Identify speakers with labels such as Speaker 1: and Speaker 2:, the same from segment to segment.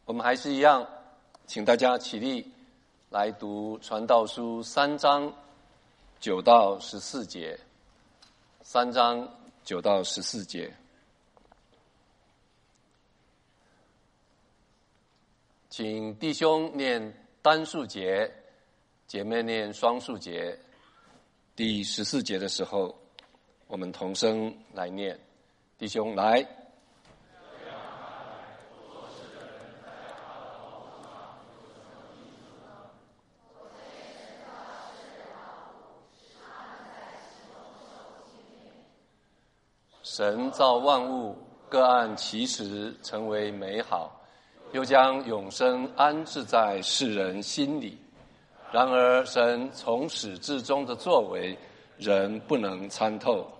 Speaker 1: 我们还是一样，请大家起立来读传道书3章9到14节。3章9到14节，请弟兄念单数节，姐妹念双数节。第14节的时候，我们同声来念。弟兄来。神造万物，各按其时成为美好，又将永生安置在世人心里。然而神从始至终的作为，人不能参透。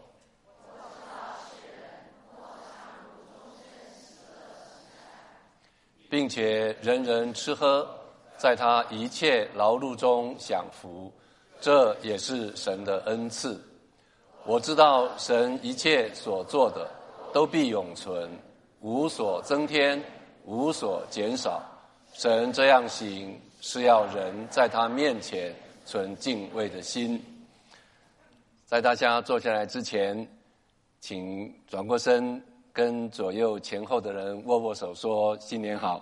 Speaker 1: 并且人人吃喝，在他一切劳碌中享福，这也是神的恩赐。我知道神一切所做的都必永存，无所增添，无所减少。神这样行，是要人在他面前存敬畏的心。在大家坐下来之前，请转过身跟左右前后的人握握手，说新年好。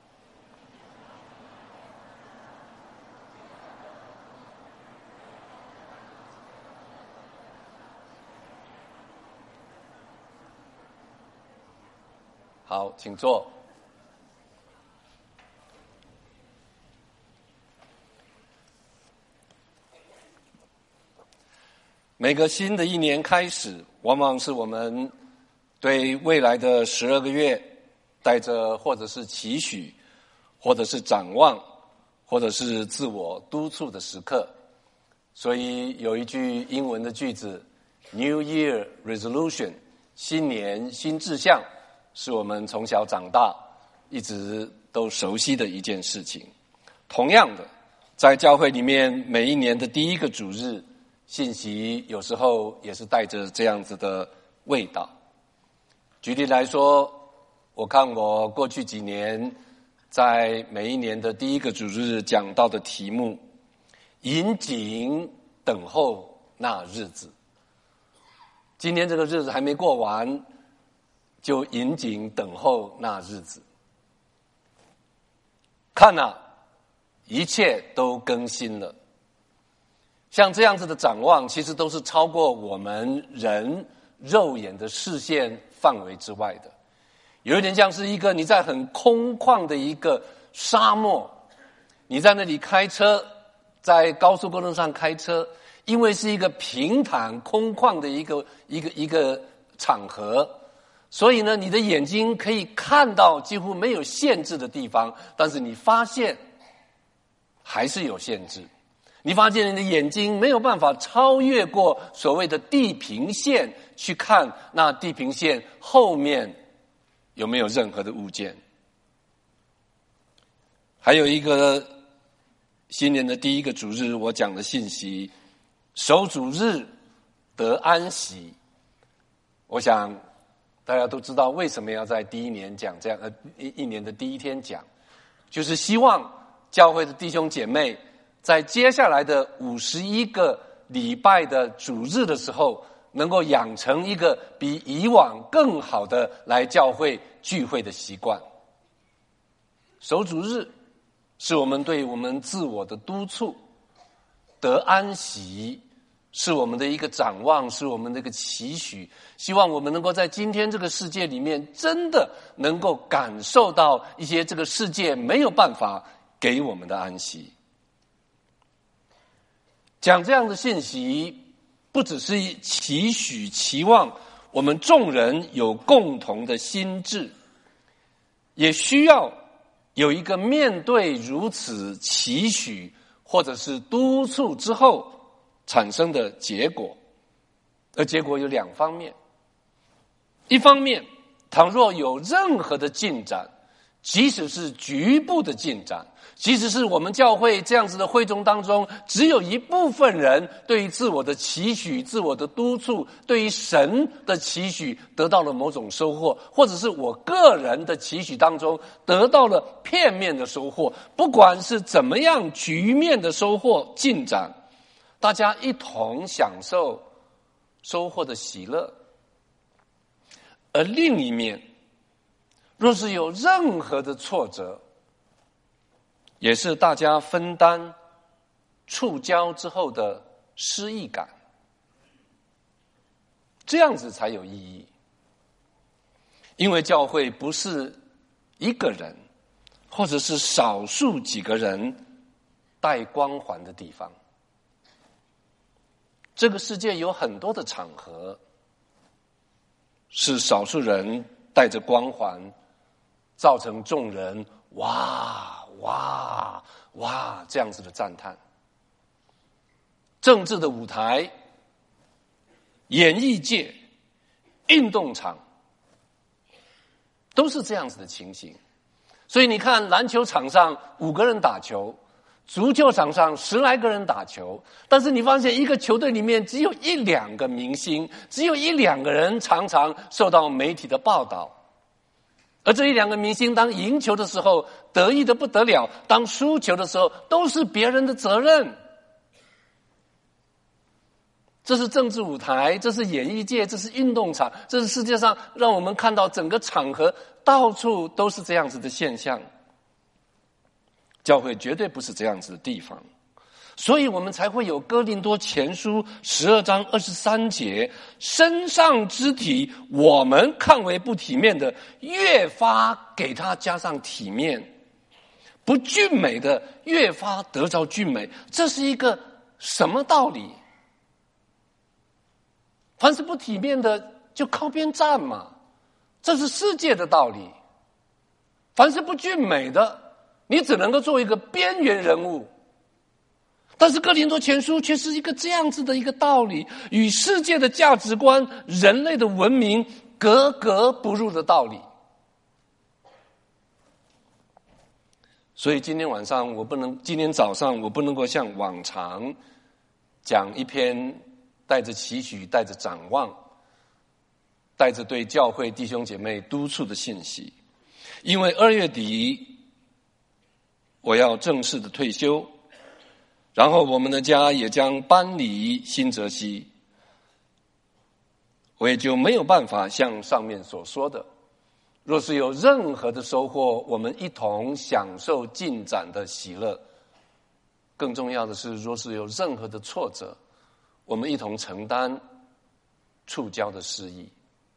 Speaker 1: 好，请坐。每个新的一年开始，往往是我们对未来的12个月带着或者是期许，或者是展望，或者是自我督促的时刻。所以有一句英文的句子 New Year Resolution， 新年新志向，是我们从小长大一直都熟悉的一件事情。同样的，在教会里面，每一年的第一个主日，信息有时候也是带着这样子的味道。举例来说，我看我过去几年在每一年的第一个主日讲到的题目，引颈等候那日子。今天这个日子还没过完，就引颈等候那日子。看啊，一切都更新了。像这样子的展望，其实都是超过我们人肉眼的视线范围之外的。有一点像是一个你在很空旷的一个沙漠，你在那里开车，在高速公路上开车，因为是一个平坦空旷的一个场合，所以呢，你的眼睛可以看到几乎没有限制的地方，但是你发现还是有限制。你发现你的眼睛没有办法超越过所谓的地平线，去看那地平线后面有没有任何的物件。还有一个新年的第一个主日，我讲的信息，守主日得安息。我想大家都知道为什么要在第一年讲这样一年的第一天讲，就是希望教会的弟兄姐妹在接下来的51个礼拜的主日的时候，能够养成一个比以往更好的来教会聚会的习惯。守主日是我们对我们自我的督促，得安息是我们的一个展望，是我们的一个期许，希望我们能够在今天这个世界里面真的能够感受到一些这个世界没有办法给我们的安息。讲这样的信息，不只是期许期望我们众人有共同的心志，也需要有一个面对如此期许或者是督促之后产生的结果。而结果有2方面。一方面，倘若有任何的进展， 即使是局部的进展，即使是我们教会这样子的会众当中，只有一部分人对于自我的期许、自我的督促，对于神的期许得到了某种收获，或者是我个人的期许当中得到了片面的收获，不管是怎么样局面的收获进展，大家一同享受收获的喜乐。而另一面，若是有任何的挫折，也是大家分担触礁之后的失意感，这样子才有意义。因为教会不是一个人或者是少数几个人带光环的地方。这个世界有很多的场合是少数人带着光环，造成众人哇哇哇这样子的赞叹。政治的舞台、演艺界、运动场都是这样子的情形。所以你看，篮球场上5个人打球，足球场上10来个人打球，但是你发现一个球队里面只有1、2个明星，只有1、2个人常常受到媒体的报道。而这1、2个明星当赢球的时候得意的不得了，当输球的时候都是别人的责任。这是政治舞台，这是演艺界，这是运动场，这是世界上让我们看到整个场合到处都是这样子的现象。教会绝对不是这样子的地方，所以我们才会有哥林多前书12章23节，身上肢体我们看为不体面的，越发给它加上体面；不俊美的，越发得着俊美。这是一个什么道理？凡是不体面的就靠边站嘛，这是世界的道理。凡是不俊美的，你只能够做一个边缘人物。但是哥林多前书却是一个这样子的一个道理，与世界的价值观、人类的文明格格不入的道理。所以今天早上我不能够像往常讲一篇带着期许、带着展望、带着对教会弟兄姐妹督促的信息，因为2月底我要正式的退休，然后我们的家也将搬离新泽西，我也就没有办法像上面所说的，若是有任何的收获，我们一同享受进展的喜乐。更重要的是，若是有任何的挫折，我们一同承担触礁的失意。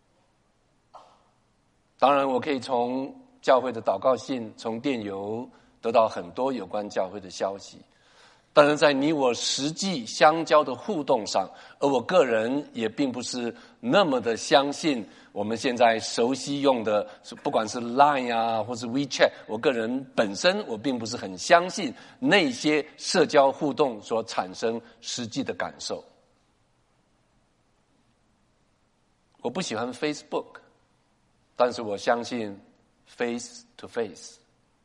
Speaker 1: 当然，我可以从教会的祷告信、从电邮得到很多有关教会的消息，但是在你我实际相交的互动上，而我个人也并不是那么的相信我们现在熟悉用的，不管是 Line 啊，或是 WeChat， 我个人本身我并不是很相信那些社交互动所产生实际的感受。我不喜欢 Facebook， 但是我相信 face to face。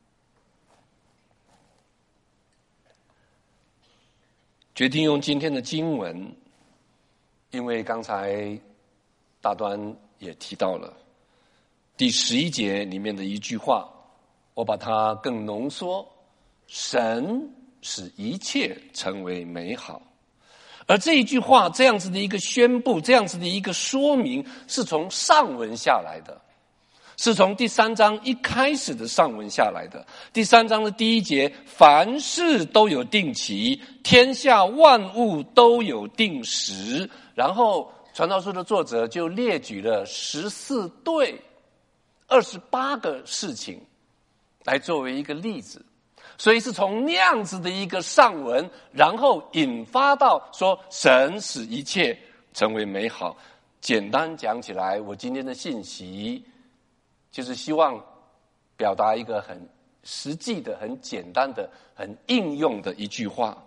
Speaker 1: 决定用今天的经文，因为刚才大端也提到了第11节里面的一句话，我把它更浓缩：神使一切成为美好。而这一句话，这样子的一个宣布，这样子的一个说明，是从上文下来的，是从第3章一开始的上文下来的。第3章的第1节，凡事都有定期，天下万物都有定时。然后传道书的作者就列举了14对28个事情来作为一个例子。所以是从那样子的一个上文，然后引发到说神使一切成为美好。简单讲起来，我今天的信息就是希望表达一个很实际的、很简单的、很应用的一句话：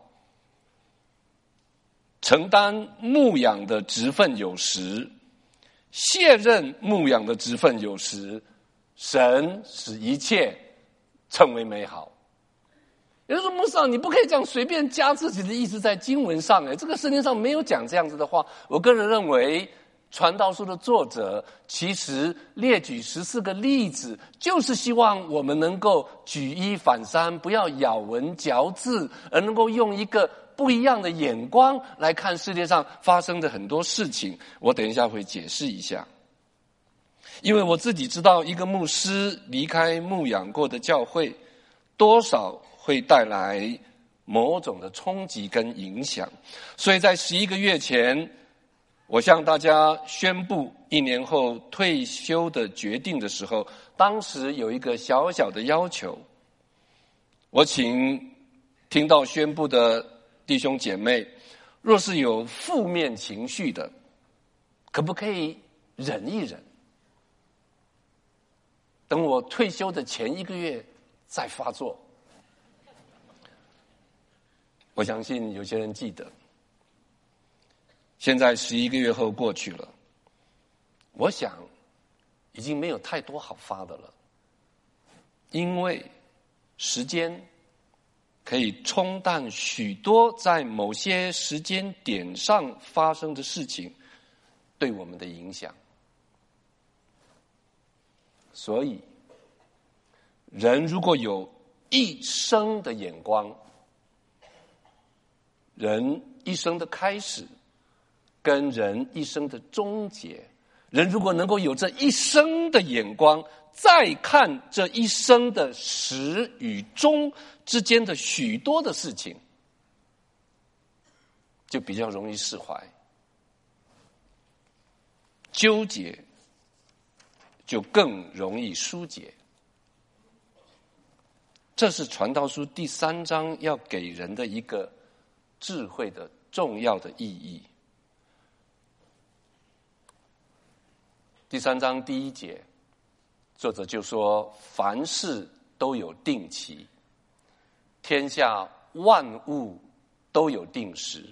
Speaker 1: 承担牧养的职分有时，卸任牧养的职分有时，神使一切成为美好。有人说牧师啊，你不可以这样随便加自己的意思在经文上，这个圣经上没有讲这样子的话。我个人认为传道书的作者其实列举14个例子，就是希望我们能够举一反三，不要咬文嚼字，而能够用一个不一样的眼光来看世界上发生的很多事情。我等一下会解释一下。因为我自己知道，一个牧师离开牧养过的教会，多少会带来某种的冲击跟影响。所以在11个月前，我向大家宣布1年后退休的决定的时候，当时有一个小小的要求，我请听到宣布的弟兄姐妹，若是有负面情绪的，可不可以忍一忍，等我退休的前1个月再发作。我相信有些人记得，现在11个月后过去了，我想已经没有太多好发的了，因为时间可以冲淡许多在某些时间点上发生的事情对我们的影响。所以人如果有一生的眼光，人一生的开始跟人一生的终结，人如果能够有这一生的眼光，再看这一生的始与终之间的许多的事情，就比较容易释怀，纠结就更容易疏解。这是传道书第3章要给人的一个智慧的重要的意义。第3章第1节，作者就说：凡事都有定期，天下万物都有定时，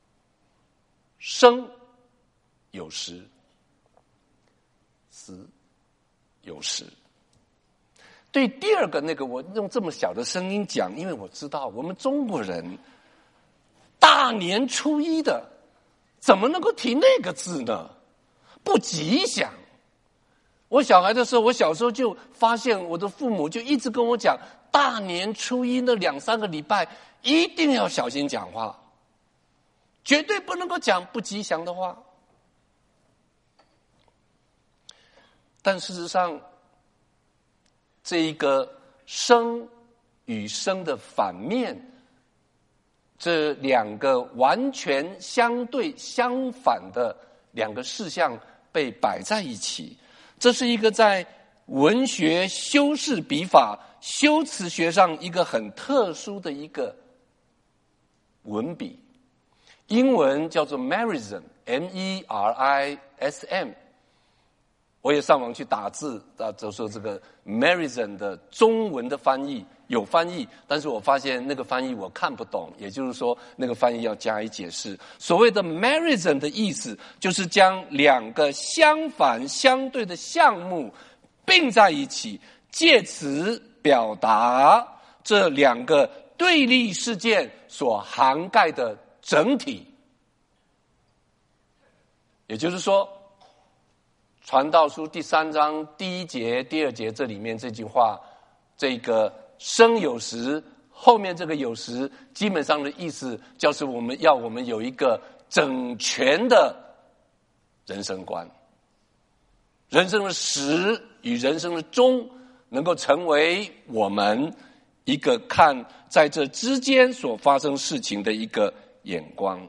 Speaker 1: 生有时，死有时。对第2个那个，我用这么小的声音讲，因为我知道我们中国人大年初1的怎么能够提那个字呢？不吉祥。我小孩的时候，我小时候就发现我的父母就一直跟我讲，大年初1那2-3个礼拜一定要小心讲话，绝对不能够讲不吉祥的话。但事实上，这一个生与生的反面，这2个完全相对相反的2个事项被摆在一起，这是一个在文学修饰笔法修辞学上一个很特殊的一个文笔。英文叫做 merism， M-E-R-I-S-M。我也上网去打字，就说这个 merism 的中文的翻译有翻译，但是我发现那个翻译我看不懂，也就是说那个翻译要加以解释。所谓的 merism 的意思，就是将2个相反相对的项目并在一起，借此表达这2个对立事件所涵盖的整体。也就是说，传道书第3章第1节、第2节这里面这句话，这个生有时，后面这个有时，基本上的意思就是我们有一个整全的人生观，人生的始与人生的终能够成为我们一个看在这之间所发生事情的一个眼光。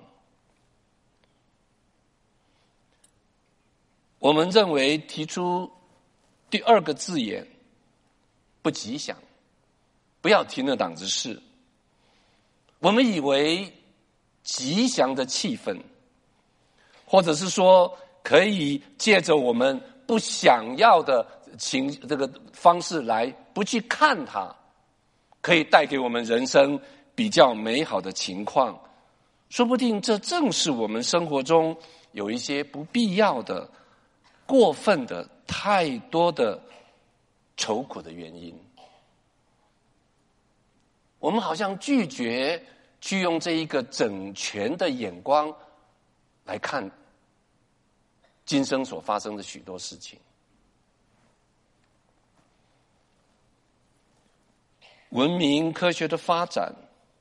Speaker 1: 我们认为提出第2个字眼不吉祥，不要提那档子事。我们以为吉祥的气氛，或者是说可以借着我们不想要的这个方式来不去看它，可以带给我们人生比较美好的情况。说不定这正是我们生活中有一些不必要的、过分的、太多的愁苦的原因。 我们好像拒绝去用这一个整全的眼光来看今生所发生的许多事情。文明科学的发展，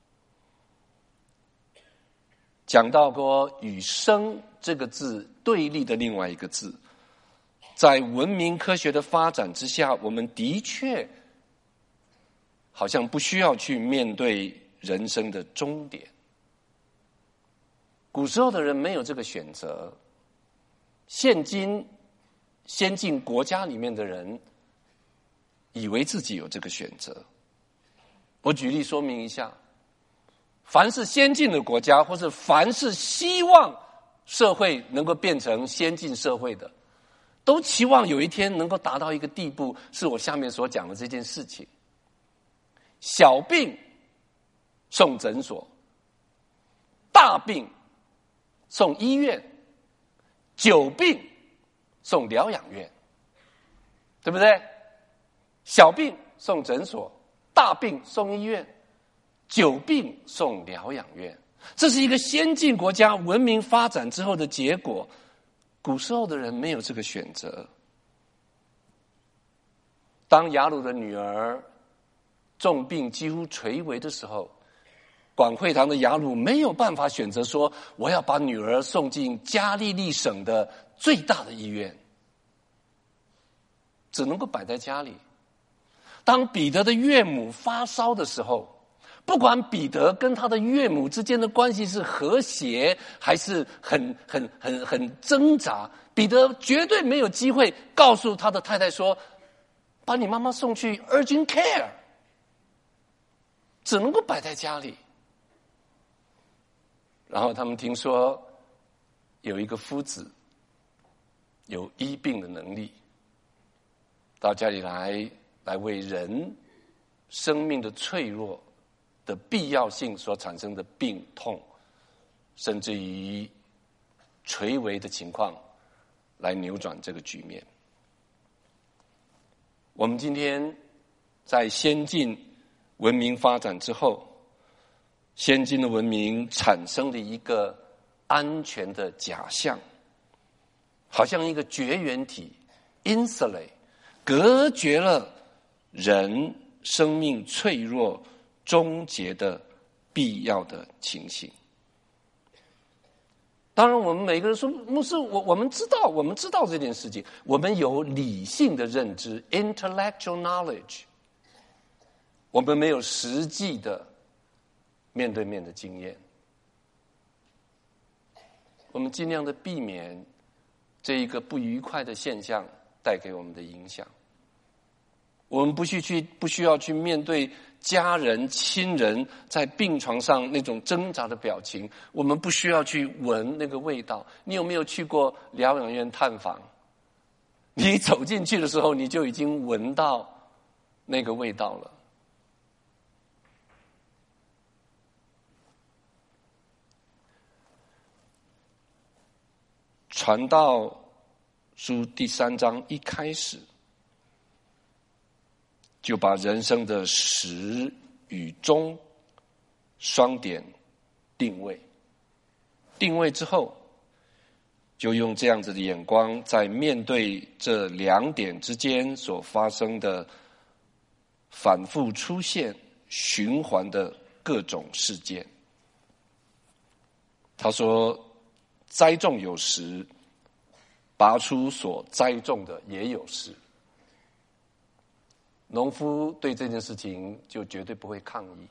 Speaker 1: 讲到过与生这个字对立的另外一个字，在文明科学的发展之下，我们的确好像不需要去面对人生的终点。古时候的人没有这个选择，现今先进国家里面的人以为自己有这个选择。我举例说明一下，凡是先进的国家，或是凡是希望社会能够变成先进社会的，都期望有一天能够达到一个地步，是我下面所讲的这件事情。小病送诊所，大病送医院，久病送疗养院，对不对？小病送诊所，大病送医院，久病送疗养院，这是一个先进国家文明发展之后的结果。古时候的人没有这个选择。当雅鲁的女儿重病几乎垂危的时候，广会堂的雅鲁没有办法选择说我要把女儿送进加利利省的最大的医院，只能够摆在家里。当彼得的岳母发烧的时候，不管彼得跟他的岳母之间的关系是和谐还是很挣扎，彼得绝对没有机会告诉他的太太说把你妈妈送去 urgent care， 只能够摆在家里。然后他们听说有一个夫子有医病的能力，到家里来为人生命的脆弱的必要性所产生的病痛，甚至于垂危的情况，来扭转这个局面。我们今天在先进文明发展之后，先进的文明产生了一个安全的假象，好像一个绝缘体 insulate 隔绝了人生命脆弱终结的必要的情形。当然我们每个人说牧师，我们知道这件事情，我们有理性的认知 intellectual knowledge， 我们没有实际的面对面的经验。我们尽量的避免这一个不愉快的现象带给我们的影响。我们不需要去面对家人亲人在病床上那种挣扎的表情，我们不需要去闻那个味道。你有没有去过疗养院探访？你走进去的时候，你就已经闻到那个味道了。传道书第3章一开始就把人生的始与终双点定位，定位之后就用这样子的眼光，在面对这2点之间所发生的反复出现循环的各种事件。他说栽种有时，拔出所栽种的也有时。农夫对这件事情就绝对不会抗议。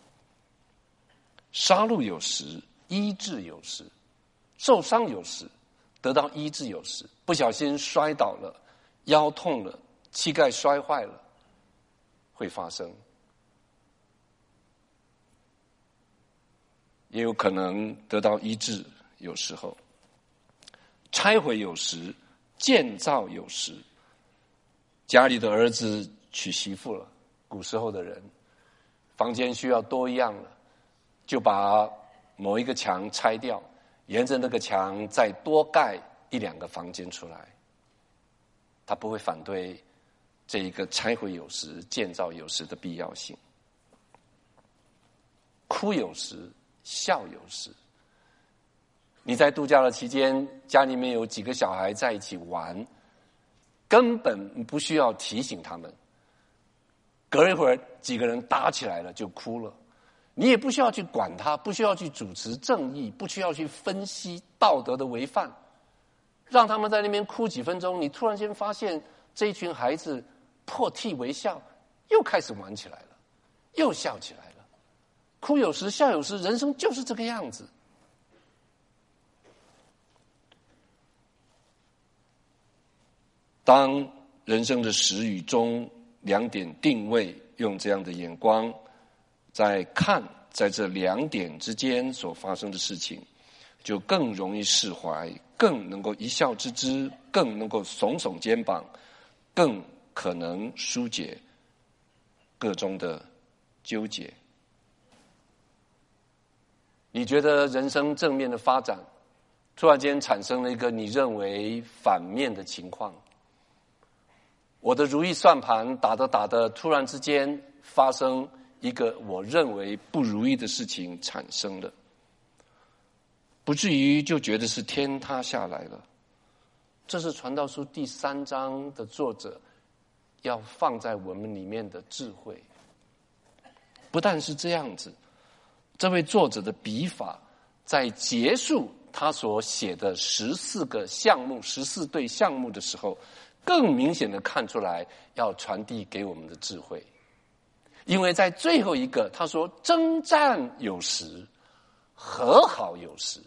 Speaker 1: 杀戮有时，医治有时，受伤有时，得到医治有时，不小心摔倒了，腰痛了，膝盖摔坏了，会发生。也有可能得到医治，有时候拆毁有时，建造有时。家里的儿子娶媳妇了，古时候的人房间需要多一样了，就把某一个墙拆掉，沿着那个墙再多盖1-2个房间出来。他不会反对这一个拆毁有时建造有时的必要性。 哭有时，笑有时。你在度假的期间，家里面有几个小孩在一起玩，根本不需要提醒他们。隔一会儿，几个人打起来了就哭了，你也不需要去管他，不需要去主持正义，不需要去分析道德的违犯，让他们在那边哭几分钟，你突然间发现这一群孩子破涕为笑，又开始玩起来了，又笑起来了。哭有时，笑有时，人生就是这个样子。当人生的始与终两点定位，用这样的眼光在看在这两点之间所发生的事情，就更容易释怀，更能够一笑置之，更能够耸耸肩膀，更可能疏解各中的纠结。你觉得人生正面的发展，突然间产生了一个你认为反面的情况，我的如意算盘打着打着，突然之间发生一个我认为不如意的事情产生了，不至于就觉得是天塌下来了。这是传道书第3章的作者要放在我们里面的智慧。不但是这样子，这位作者的笔法在结束他所写的14个项目、14对项目的时候，更明显的看出来要传递给我们的智慧。因为在最后一个他说，征战有时，和好有时。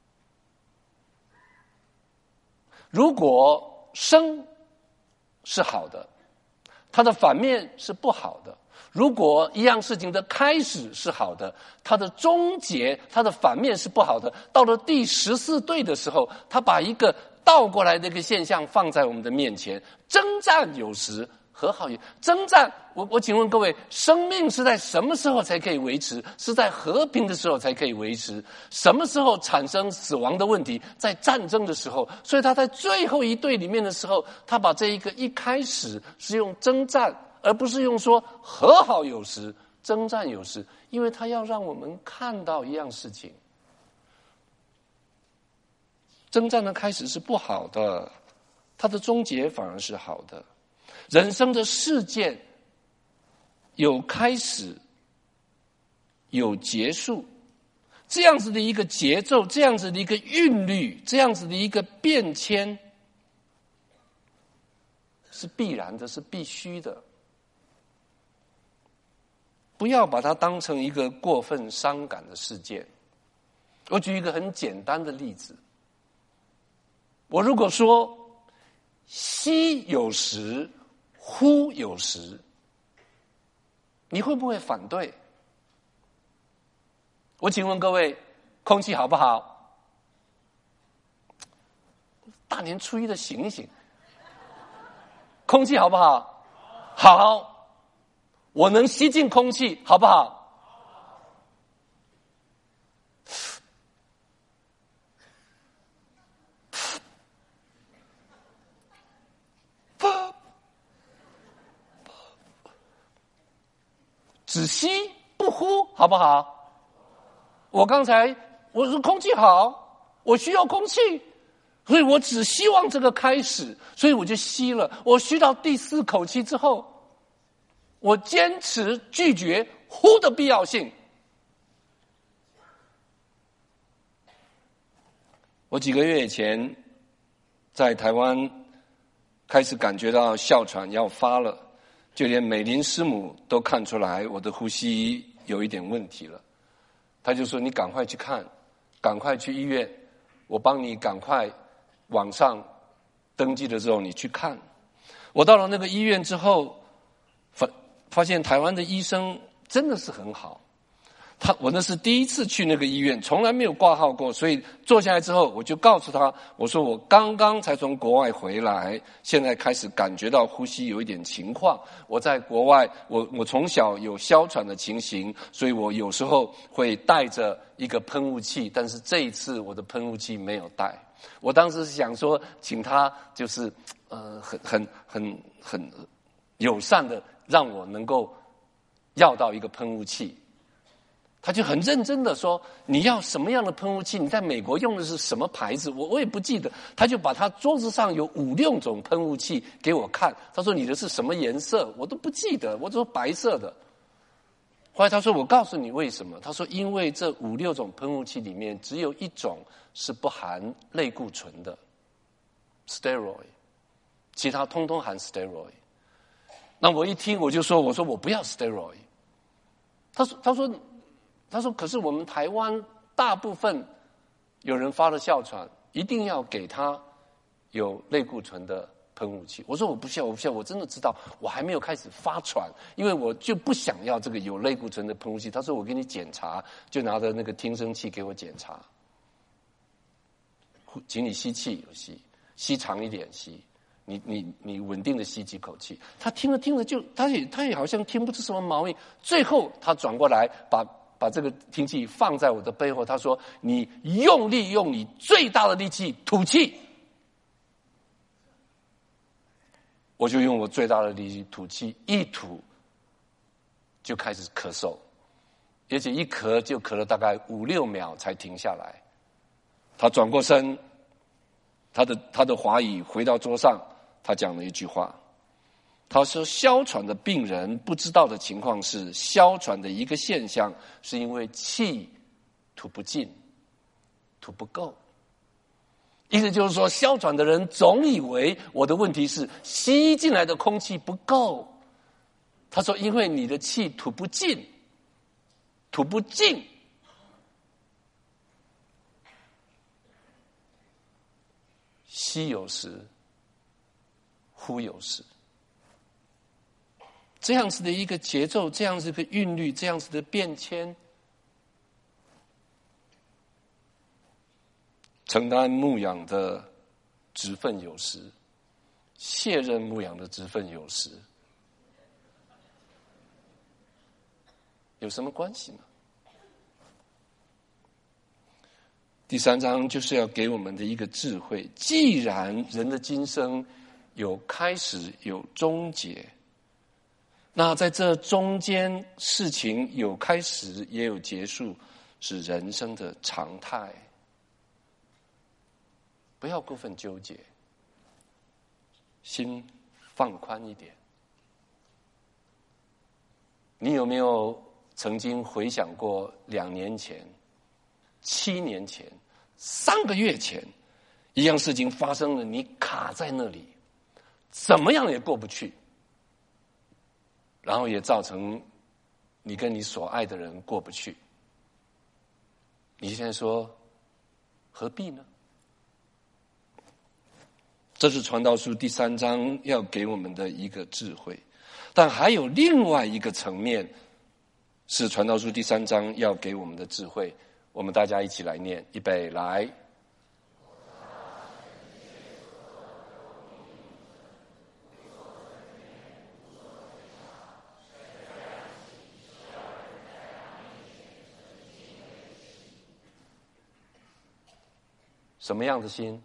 Speaker 1: 如果生是好的，它的反面是不好的；如果一样事情的开始是好的，它的终结，它的反面是不好的。到了第14对的时候，他把一个倒过来的一个现象放在我们的面前，征战有时，和好有。征战，我请问各位，生命是在什么时候才可以维持？是在和平的时候才可以维持。什么时候产生死亡的问题？在战争的时候。所以他在最后一对里面的时候，他把这一个一开始是用征战，而不是用说和好有时，征战有时，因为他要让我们看到一样事情。征战的开始是不好的，它的终结反而是好的。人生的事件有开始，有结束，这样子的一个节奏，这样子的一个韵律，这样子的一个变迁，是必然的，是必须的。不要把它当成一个过分伤感的事件。我举一个很简单的例子，我如果说吸有时，呼有时，你会不会反对？我请问各位，空气好不好？大年初一的醒一醒，空气好不好？好，我能吸进空气，好不好？只吸不呼，好不好？我刚才我说空气好，我需要空气，所以我只希望这个开始，所以我就吸了。我吸到第4口气之后，我坚持拒绝呼的必要性。我几个月以前在台湾开始感觉到哮喘要发了，就连美林师母都看出来我的呼吸有一点问题了。他就说，你赶快去看，赶快去医院，我帮你赶快网上登记的时候你去看。我到了那个医院之后，发现台湾的医生真的是很好。我那是第一次去那个医院，从来没有挂号过，所以坐下来之后，我就告诉他，我说我刚刚才从国外回来，现在开始感觉到呼吸有一点情况。我在国外，我从小有哮喘的情形，所以我有时候会带着一个喷雾器，但是这一次我的喷雾器没有带。我当时是想说，请他就是很友善的让我能够要到一个喷雾器。 他就很认真的说，你要什么样的喷雾器，你在美国用的是什么牌子，我也不记得。他就把他桌子上有5-6种喷雾器给我看，他说你的是什么颜色，我都不记得，我说白色的。后来他说我告诉你为什么，他说因为这5-6种喷雾器里面只有一种是不含类固醇的 steroid， 其他通通含 steroid。 那我一听我说我不要 steroid。 他说可是我们台湾大部分有人发了哮喘，一定要给他有类固醇的喷雾器。我说我不需要，我真的知道，我还没有开始发喘，因为我就不想要这个有类固醇的喷雾器。他说我给你检查，就拿着那个听声器给我检查，请你吸气，有吸长一点吸，你稳定的吸几口气。他听着就他也好像听不出什么毛病，最后他转过来把这个听器放在我的背后，他说你用力用你最大的力气吐气。我就用我最大的力气吐气，一吐就开始咳嗽，而且一咳就咳了大概5-6秒才停下来。他转过身，他的华语回到桌上，他讲了一句话，他说哮喘的病人不知道的情况是，哮喘的一个现象是因为气吐不尽，吐不够。意思就是说，哮喘的人总以为我的问题是吸进来的空气不够。他说因为你的气吐不尽，吸有时，呼有时。这样子的一个节奏，这样子的韵律，这样子的变迁，承担牧养的职分有时，卸任牧养的职分有时，有什么关系呢？第3章就是要给我们的一个智慧，既然人的今生有开始有终结，那在这中间事情有开始也有结束，是人生的常态。不要过分纠结，心放宽一点。你有没有曾经回想过2年前、7年前、3个月前，一样事情发生了，你卡在那里，怎么样也过不去，然后也造成你跟你所爱的人过不去。你现在说何必呢？这是传道书第3章要给我们的一个智慧。但还有另外一个层面，是传道书第3章要给我们的智慧。我们大家一起来念，预备来。什么样的心？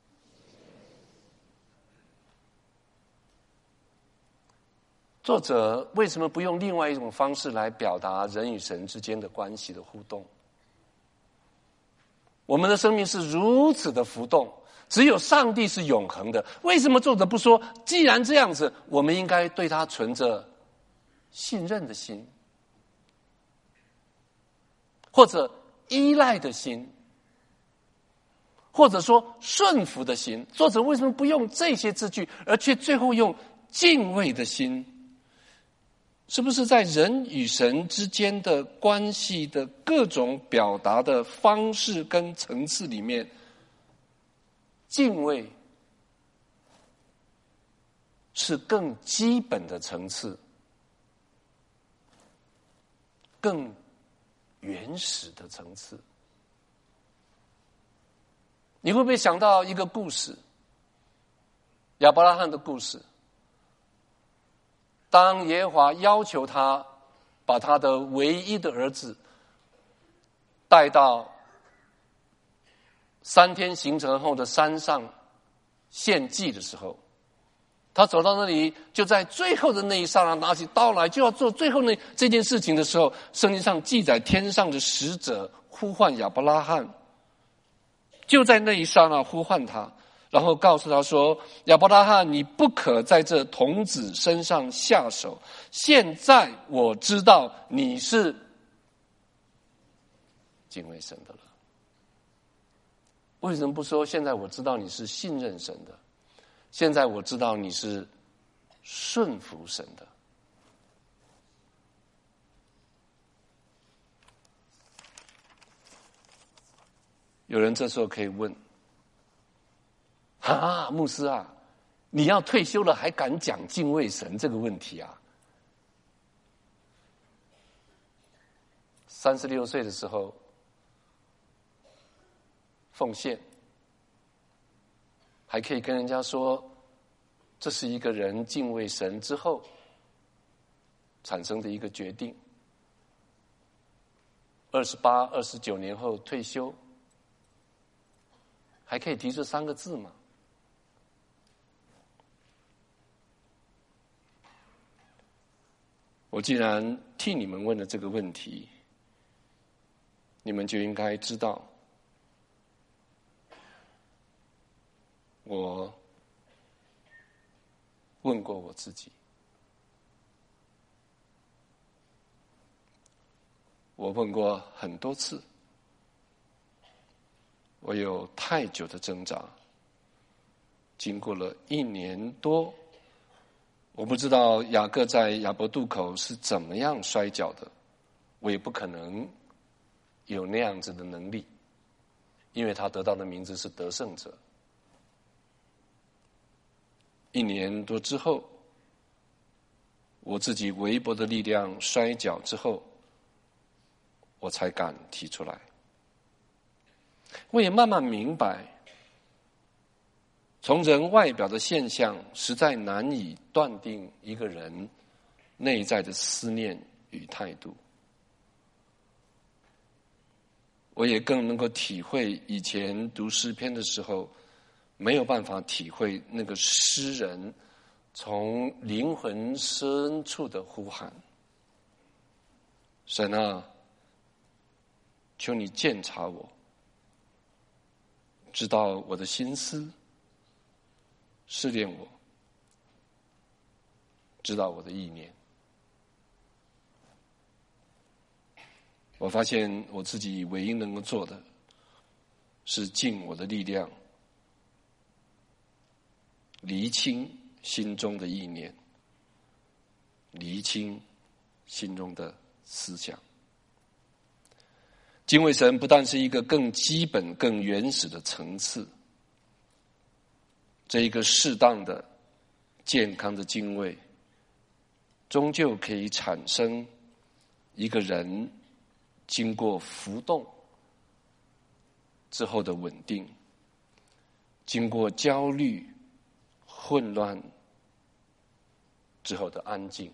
Speaker 1: 作者为什么不用另外一种方式来表达人与神之间的关系的互动？我们的生命是如此的浮动，只有上帝是永恒的。为什么作者不说，既然这样子，我们应该对他存着信任的心，或者依赖的心，或者说顺服的心？作者为什么不用这些字句，而却最后用敬畏的心？是不是在人与神之间的关系的各种表达的方式跟层次里面，敬畏是更基本的层次，更原始的层次？你会不会想到一个故事，亚伯拉罕的故事？当耶和华要求他把他的唯一的儿子带到3天行程后的山上献祭的时候， 他走到那里，就在最后的那一刹那，拿起刀来就要做最后这件事情的时候，圣经上记载天上的使者呼唤亚伯拉罕，就在那一刹那呼唤他，然后告诉他说：亚伯拉罕，你不可在这童子身上下手，现在我知道你是敬畏神的了。为什么不说现在我知道你是信任神的？现在我知道你是顺服神的。有人这时候可以问：牧师啊，你要退休了还敢讲敬畏神这个问题啊？36岁的时候奉献，还可以跟人家说，这是一个人敬畏神之后产生的一个决定。28、29年后退休，还可以提这3个字吗？我既然替你们问了这个问题，你们就应该知道，我问过我自己，我问过很多次，我有太久的挣扎，经过了1年多，我不知道雅各在雅博渡口是怎么样摔跤的，我也不可能有那样子的能力，因为他得到的名字是得胜者。1年多之后，我自己微薄的力量摔跤之后，我才敢提出来。我也慢慢明白，从人外表的现象实在难以断定一个人内在的思念与态度。我也更能够体会以前读诗篇的时候没有办法体会那个诗人从灵魂深处的呼喊：神啊，求你鉴察我，知道我的心思，试炼我，知道我的意念。我发现我自己唯一能够做的是尽我的力量厘清心中的意念，厘清心中的思想。敬畏神不但是一个更基本更原始的层次，这一个适当的健康的敬畏终究可以产生一个人经过浮动之后的稳定，经过焦虑混乱之后的安静。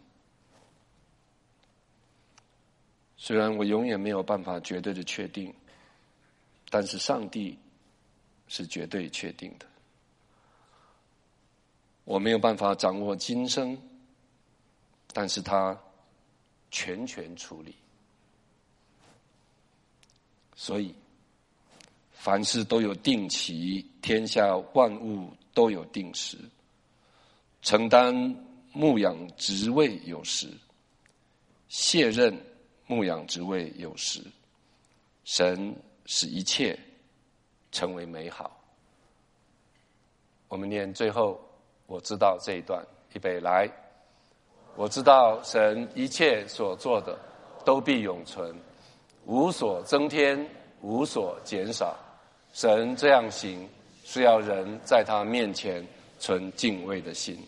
Speaker 1: 虽然我永远没有办法绝对的确定，但是上帝是绝对确定的。我没有办法掌握今生，但是他全权处理。所以凡事都有定期，天下万物都有定时，承担牧养职位有时，卸任牧养职位有时，神使一切成为美好。我们念最后我知道这一段，预备来。我知道神一切所做的都必永存，无所增添，无所减少。神这样行，是要人在他面前存敬畏的心。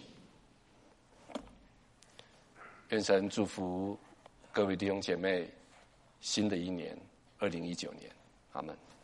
Speaker 1: 愿神祝福各位弟兄姐妹，新的一年2019年，阿们。